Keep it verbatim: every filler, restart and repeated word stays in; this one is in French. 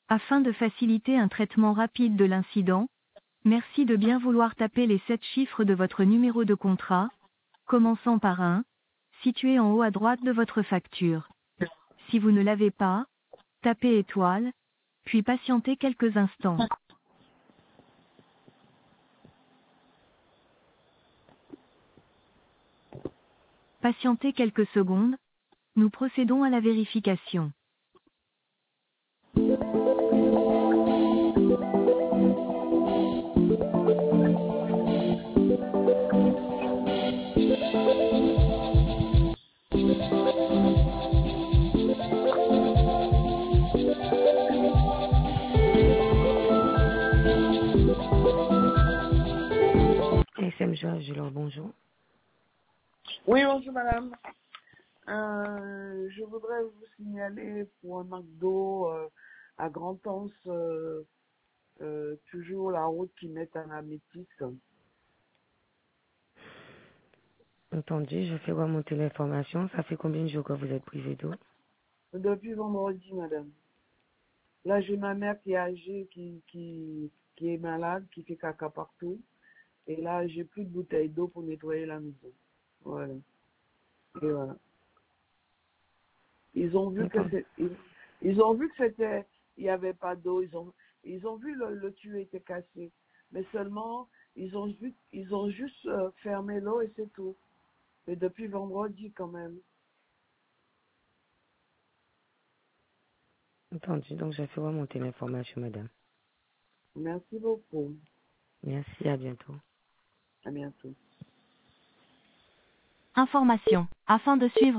Afin de faciliter un traitement rapide de l'incident, merci de bien vouloir taper les sept chiffres de votre numéro de contrat, commençant par un, situé en haut à droite de votre facture. Si vous ne l'avez pas, tapez étoile, puis patientez quelques instants. Patientez quelques secondes, nous procédons à la vérification. S M Georges, alors bonjour. Oui, bonjour madame. Euh, je voudrais vous signaler pour un McDo euh, à Grand-Anse, euh, euh, toujours la route qui met à la métisse. Entendu, je fais remonter l'information. Ça fait combien de jours que vous êtes privé d'eau? Depuis vendredi, madame. Là, j'ai ma mère qui est âgée, qui, qui, qui est malade, qui fait caca partout. Et là, j'ai plus de bouteilles d'eau pour nettoyer la maison. Voilà. Et voilà. Ils ont vu que Entendu. c'est, ils, ils ont vu que c'était, il n'y avait pas d'eau. Ils ont, ils ont vu le, le tuyau était cassé. Mais seulement, ils ont vu, ils ont juste euh, fermé l'eau et c'est tout. Et depuis vendredi quand même. Entendu, donc je fais remonter l'information, madame. Merci beaucoup. Merci, à bientôt. À bientôt. Information. Afin de suivre